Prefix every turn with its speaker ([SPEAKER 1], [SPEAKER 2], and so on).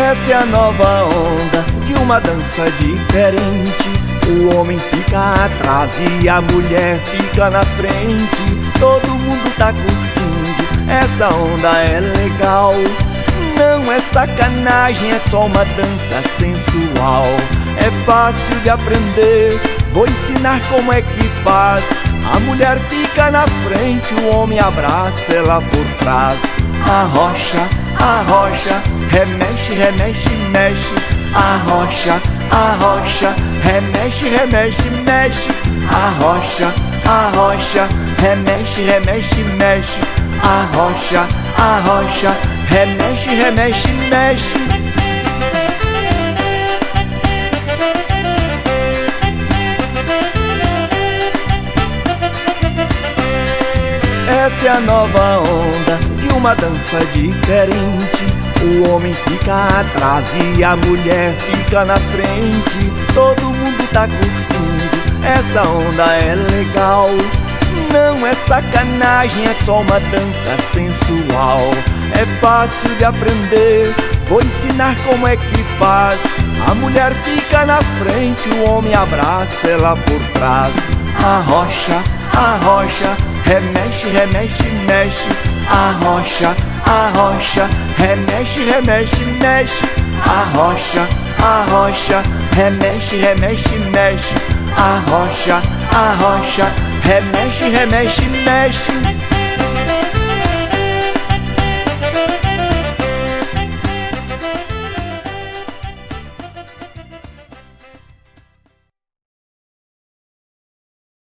[SPEAKER 1] Essa é a nova onda de uma dança diferente. O homem fica atrás e a mulher fica na frente. Todo mundo tá curtindo, essa onda é legal. Não é sacanagem, é só uma dança sensual. É fácil de aprender, vou ensinar como é que faz. A mulher fica na frente, o homem abraça ela por trás. Arrocha, arrocha, remexe, remexe, mexe. Arrocha, arrocha, remexe, remexe, mexe. Arrocha, arrocha, remexe, remexe, mexe. Arrocha, arrocha, remexe, remexe, mexe. Essa é a nova onda de uma dança diferente. O homem fica atrás e a mulher fica na frente. Todo mundo tá curtindo, essa onda é legal. Não é sacanagem, é só uma dança sensual. É fácil de aprender, vou ensinar como é que faz. A mulher fica na frente, o homem abraça ela por trás. Arrocha, arrocha, remexe, remexe, mexe. Arrocha, arrocha, remexe, remexe, mexe. Arrocha, arrocha, remexe, remexe, mexe. Arrocha, arrocha, remexe, remexe, mexe.